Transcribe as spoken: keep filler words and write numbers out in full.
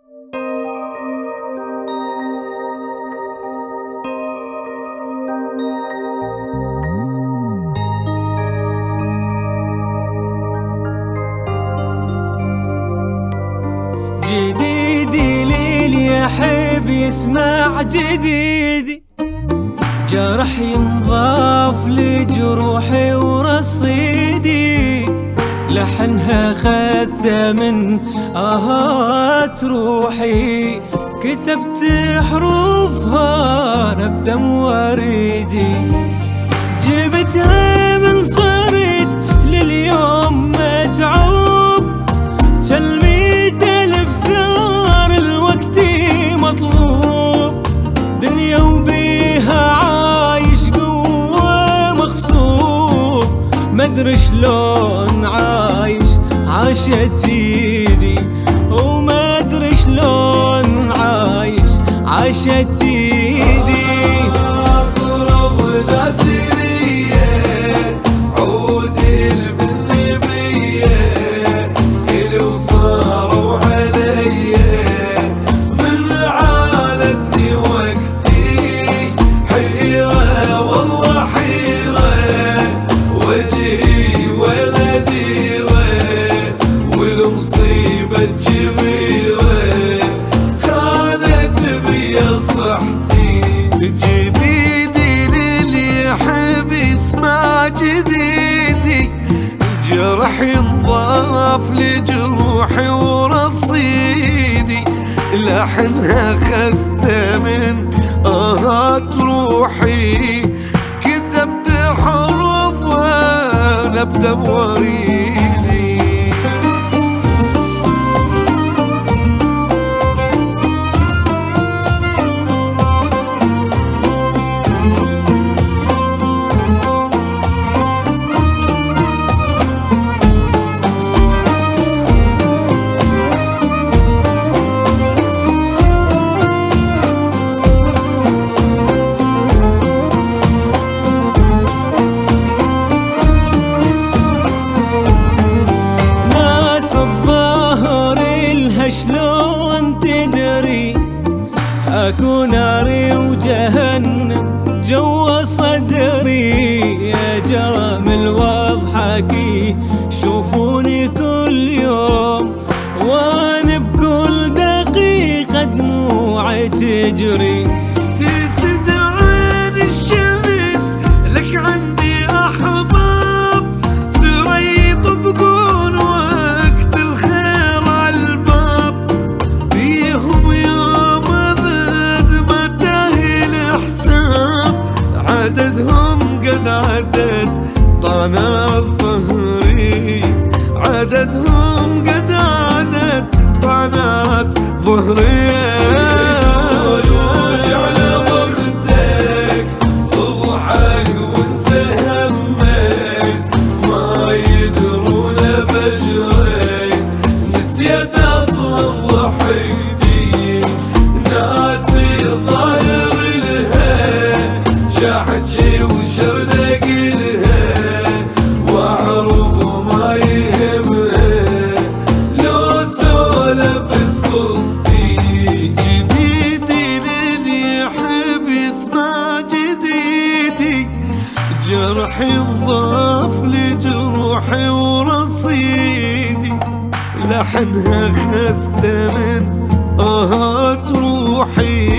جديدي ليل يحب يسمع جديدي، جرح ينضاف لجروحي ورصيدي، لحنها خذ من آهات روحي، كتبت حروفها أنا بدم وريدي، جبتها من صرت لليوم متعوب، تلميذ ألف ثار الوقت مطلوب، دنيا وبيها عايش قوة مغصوب، مدري شلون عايش عاشت ايدي، ومدري شلون عايش عاشت ايدي. جديدي للي يحب يسمع جديدي، الجرح ينضاف لجروحي ورصيدي، لحنها خذته من آهات روحي، كتبت حروفها أنا بدم وريدي. شلون تدري اكو ناري وجهنم جوا صدري، يا جامل واضحكي شوفوني كل يوم، وانا بكل دقيقة دموعي تجري، تسد عين الشمس لك عندي احباب، سري يطبقون وقت الخير عالباب، بيهم يوم ابد ما تاهي الحساب، عددهم قد عدد طناب ظهري، عددهم قد عدد طنات ظهري. جرح ينضاف لجروحي ورصيدي، لحنها خذته من آهات روحي،